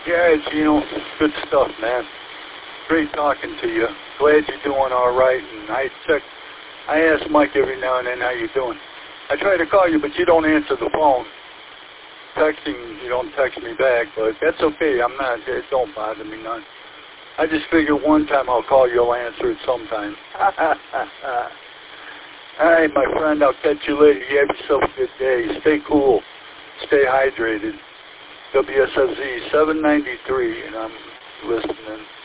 Yeah, it's, good stuff, man. Great talking to you. Glad you're doing all right. And I ask Mike every now and then how you're doing. I try to call you, but you don't answer the phone. Texting, you don't text me back, but that's okay. It don't bother me none. I just figure one time I'll call you, you'll answer it sometime. All right, my friend, I'll catch you later. You have yourself a good day. Stay cool. Stay hydrated. WSFZ 793, and I'm listening.